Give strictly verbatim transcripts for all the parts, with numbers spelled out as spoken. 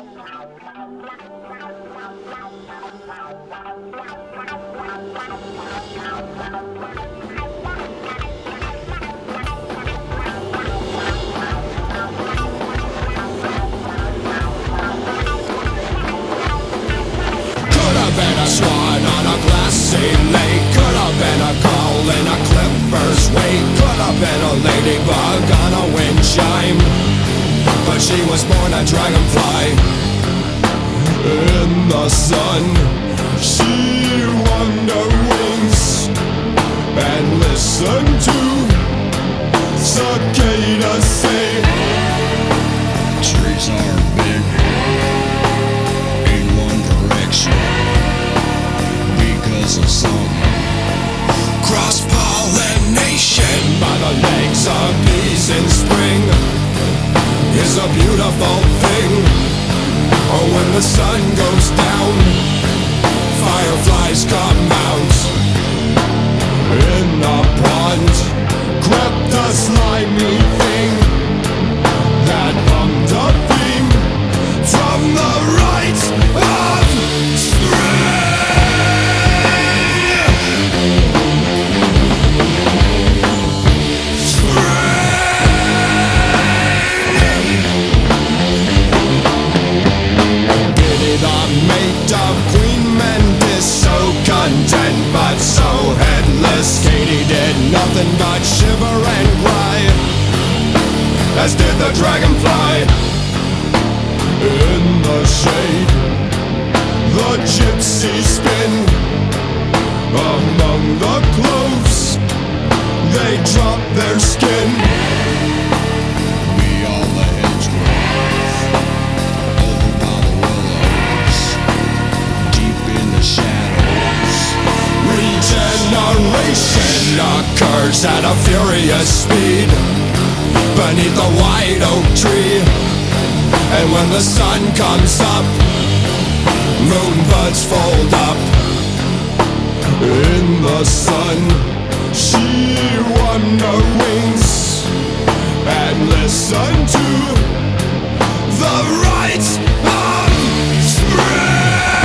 Been a swan on a glassy lake. Could have been a gull in a clipper's wake. Could have been a ladybug on a wind chime, but she was born a dragonfly. In the sun, she wonder wings and listen to cicadas say, trees are big in one direction because of some cross-pollination. By the legs of bees in spring is a beautiful thing. Or when the sun goes down, fireflies come out. In the pond crept a slimy thing that hummed a theme from the right of spring. Of Queen Mendes, so content but so headless. Katie did nothing but shiver and cry, as did the dragonfly. In the shade, the gypsies spin among the cloves. They drop their skin. Regeneration occurs at a furious speed beneath the white oak tree. And when the sun comes up, moon buds fold up. In the sun, she wonder wings and listen to the rites of spring.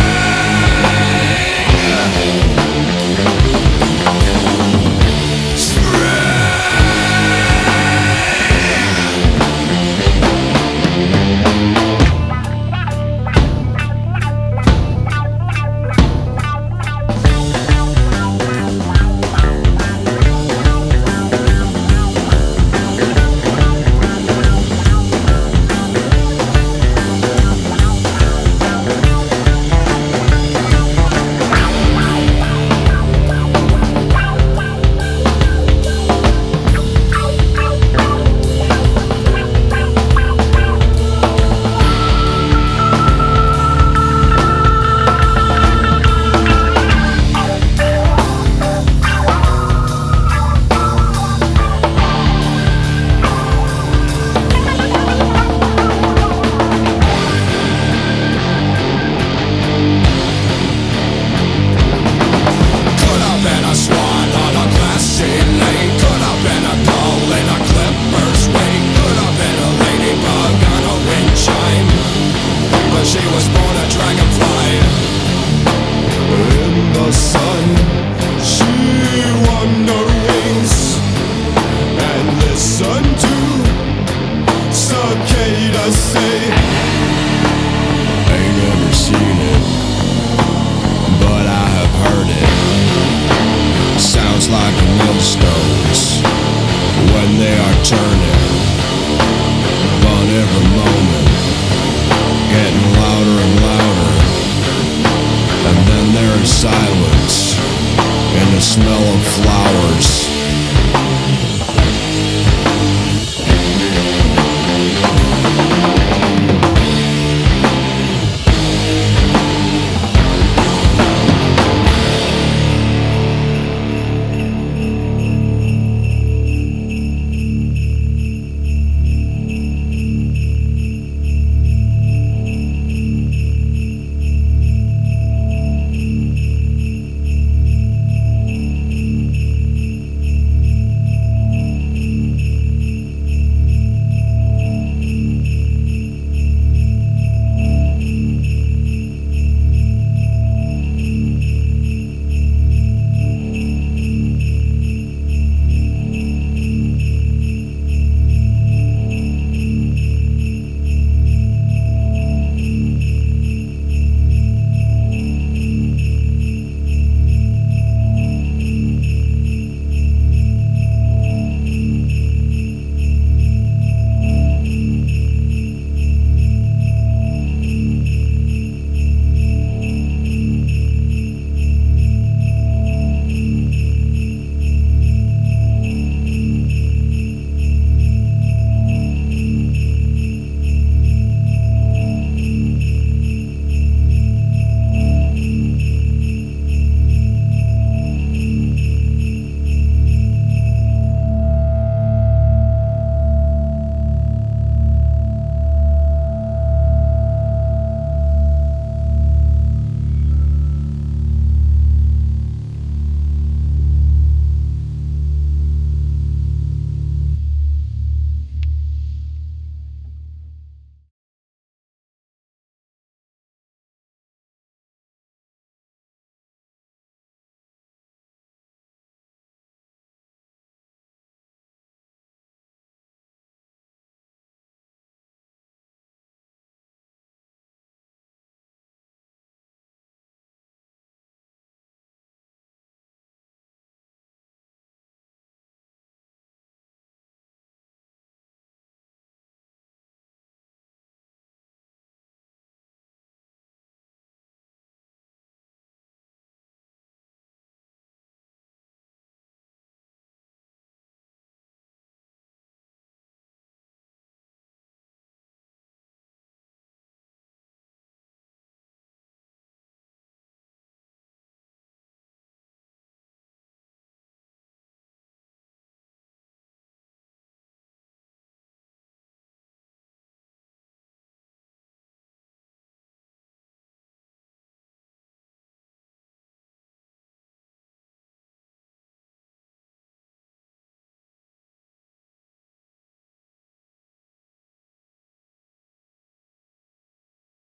She was born a dragonfly. In the sun, she wonder wings and listen to cicadas say. Ain't never seen it, but I have heard it. Sounds like the millstones when they are turning, but every moment getting louder and louder. And then there is silence and the smell of flowers.